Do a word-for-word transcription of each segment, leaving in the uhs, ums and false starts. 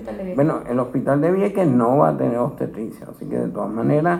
hospital de Vieques? Bueno, el hospital de Vieques no va a tener obstetricia, así que de todas maneras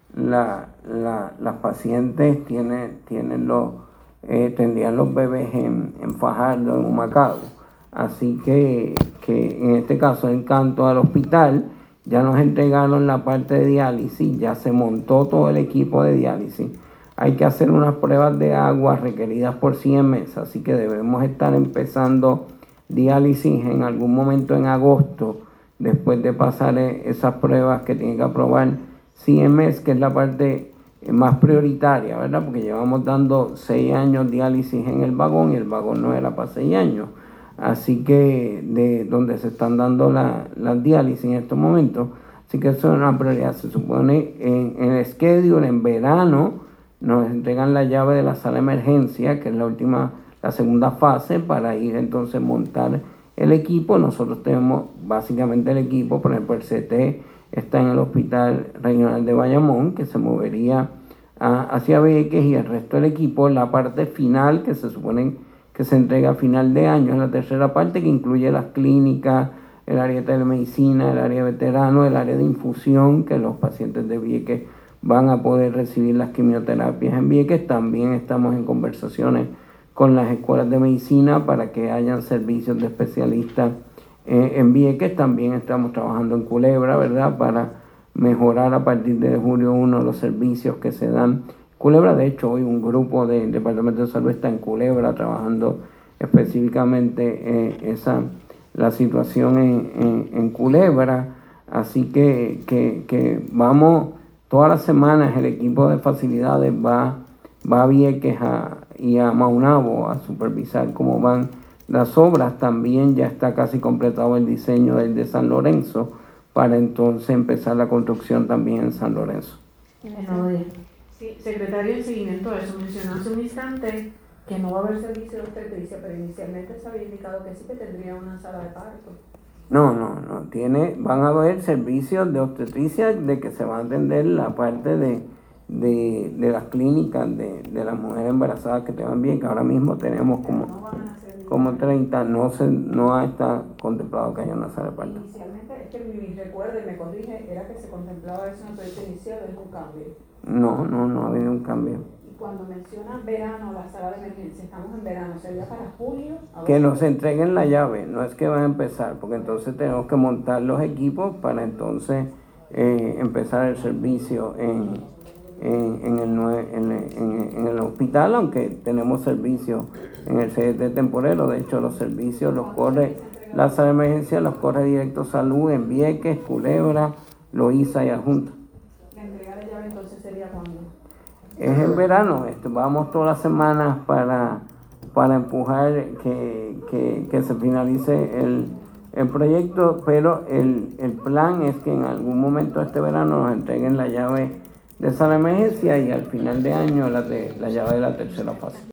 la, la, las pacientes tienen, tienen los, eh, tendrían los bebés en, en Fajardo, en Humacao. Así que, que en este caso, en cuanto al hospital, ya nos entregaron la parte de diálisis, ya se montó todo el equipo de diálisis. Hay que hacer unas pruebas de agua requeridas por C M S, así que debemos estar empezando diálisis en algún momento en agosto, después de pasar esas pruebas que tiene que aprobar C M S, que es la parte más prioritaria, ¿verdad? Porque llevamos dando seis años diálisis en el vagón y el vagón no era para seis años. Así que de donde se están dando las la diálisis en estos momentos, así que eso es una prioridad. Se supone en, en el schedule, en verano, nos entregan la llave de la sala de emergencia, que es la última, la segunda fase, para ir entonces a montar el equipo. Nosotros tenemos básicamente el equipo, por ejemplo, el C T está en el Hospital Regional de Bayamón, que se movería a, hacia Vieques, y el resto del equipo, la parte final, que se supone que se entrega a final de año, es la tercera parte, que incluye las clínicas, el área de telemedicina, el área de veteranos, el área de infusión, que los pacientes de Vieques van a poder recibir las quimioterapias en Vieques. También estamos en conversaciones con las escuelas de medicina para que hayan servicios de especialistas eh, en Vieques. También estamos trabajando en Culebra, ¿verdad?, para mejorar a partir de julio primero los servicios que se dan en Culebra. De hecho, hoy un grupo del Departamento de Salud está en Culebra trabajando específicamente eh, esa, la situación en, en, en Culebra. Así que, que, que vamos... Todas las semanas el equipo de facilidades va, va a Vieques a, y a Maunabo a supervisar cómo van las obras. También ya está casi completado el diseño del de San Lorenzo para entonces empezar la construcción también en San Lorenzo. Sí, secretario, en seguimiento a eso, mencionó hace un instante que no va a haber servicio de obstetricia, pero inicialmente se había indicado que sí que tendría una sala de parto. No, no, no. Tiene, van a haber servicios de obstetricia de que se va a atender la parte de, de, de las clínicas de, de las mujeres embarazadas que tengan bien, que ahora mismo tenemos como, como treinta, no se, no está contemplado que haya una sala de parto. Inicialmente, es que mi recuerdo y me corrige, era que se contemplaba eso en el proyecto inicial, ¿o es un cambio? No, no, no ha habido un cambio. Cuando mencionan verano, la sala de emergencia, estamos en verano, ¿sería para julio? Que nos entreguen la llave, no es que van a empezar, porque entonces tenemos que montar los equipos para entonces eh, empezar el servicio en, en, en, el, en, en, en el hospital, aunque tenemos servicios en el C D T temporero. De hecho, los servicios los corre, la sala de emergencia los corre directo Salud en Vieques, Culebra, Loíza y Adjunta. ¿La entrega de llave entonces sería cuándo? Es en verano, esto, vamos todas las semanas para, para empujar que, que, que se finalice el, el proyecto, pero el, el plan es que en algún momento de este verano nos entreguen la llave de sala de emergencia y al final de año la, de, la llave de la tercera fase.